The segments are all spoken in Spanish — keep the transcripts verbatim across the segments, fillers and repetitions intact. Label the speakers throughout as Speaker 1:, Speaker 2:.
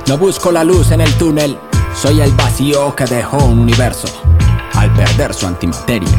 Speaker 1: No busco la luz en el túnel, soy el vacío que dejó un universo al perder su antimateria.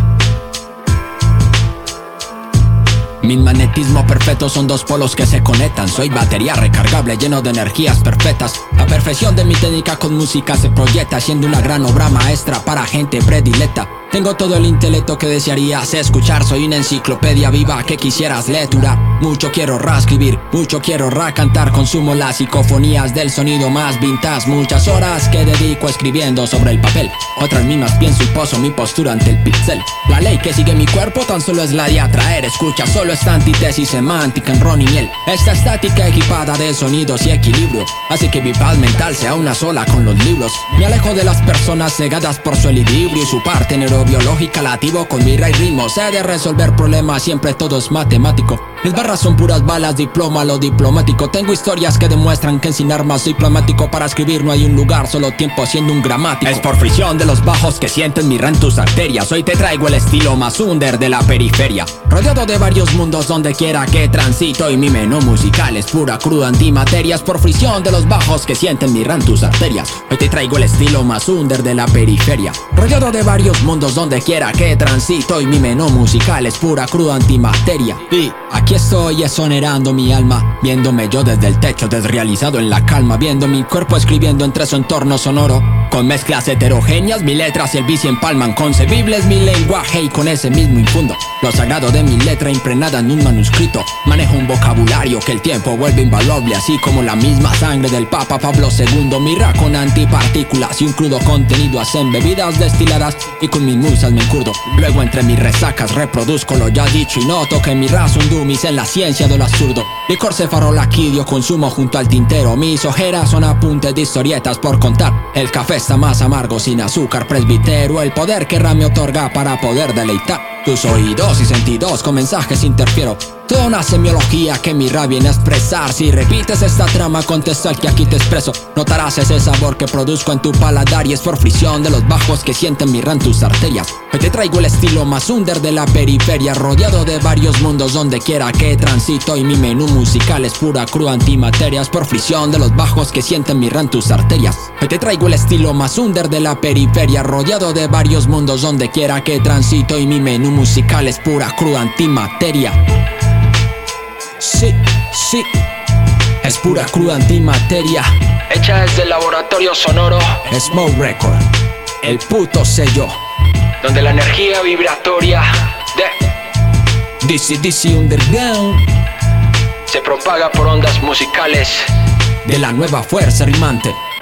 Speaker 1: Mi magnetismo perfecto son dos polos que se conectan. Soy batería recargable lleno de energías perfectas. La perfección de mi técnica con música se proyecta, siendo una gran obra maestra para gente predilecta. Tengo todo el intelecto que desearías escuchar. Soy una enciclopedia viva que quisieras lecturar. Mucho quiero reescribir, mucho quiero recantar. Consumo las psicofonías del sonido más vintage. Muchas horas que dedico escribiendo sobre el papel. Otras mismas pienso y poso mi postura ante el pixel. La ley que sigue mi cuerpo tan solo es la de atraer. Escucha, solo esta antítesis semántica en ron y miel. Esta estática equipada de sonidos y equilibrio hace que mi paz mental sea una sola con los libros. Me alejo de las personas cegadas por su equilibrio y su parte neurobiológica. Lativo con mira y ritmo, sé de resolver problemas, siempre todo es matemático. Mis barras son puras balas, diploma lo diplomático. Tengo historias que demuestran que sin armas soy plasmático. Para escribir no hay un lugar, solo tiempo siendo un gramático. Es por fricción de los bajos que sienten mi en tus arterias. Hoy te traigo el estilo más under de la periferia. Rodeado de varios mundos donde quiera que transito. Y mi menú musical es pura cruda antimateria. Es por fricción de los bajos que sienten mi en tus arterias. Hoy te traigo el estilo más under de la periferia. Rodeado de varios mundos donde quiera que transito. Y mi menú musical es pura cruda antimateria. Y aquí estoy exonerando mi alma, viéndome yo desde el techo desrealizado en la calma, viendo mi cuerpo escribiendo entre su entorno sonoro. Con mezclas heterogéneas, mi letras y el bici empalman. Concebible es mi lenguaje y con ese mismo infundo lo sagrado de mi letra impregnada en un manuscrito. Manejo un vocabulario que el tiempo vuelve invaluable, así como la misma sangre del Papa Pablo segundo. Mira con antipartículas y un crudo contenido hacen bebidas destiladas y con mis musas me encurdo. Luego entre mis resacas reproduzco lo ya dicho y noto que mi raza un dummies en la ciencia de lo absurdo. Licor cefarola quidio consumo junto al tintero. Mis ojeras son apuntes de historietas por contar. El café está más amargo sin azúcar, presbítero. El poder que Ra me otorga para poder deleitar tus oídos y sentidos con mensajes interfiero. Toda una semiología que mi Ra viene a expresar. Si repites esta trama contextual que aquí te expreso, notarás ese sabor que produzco en tu paladar. Y es por fricción de los bajos que sienten mi Ra en tus arterias. Hoy te traigo el estilo más under de la periferia. Rodeado de varios mundos donde quiera que transito. Y mi menú musical es pura cruda antimateria. Es por fricción de los bajos que sienten mi Ra en tus arterias. Hoy te traigo el estilo más under de la periferia. Rodeado de varios mundos donde quiera que transito. Y mi menú musical es pura cruda antimateria. Sí, sí, es pura cruda antimateria. Hecha desde el laboratorio sonoro Smoke Record, el puto sello donde la energía vibratoria de D C D C Underground se propaga por ondas musicales de la nueva fuerza rimante.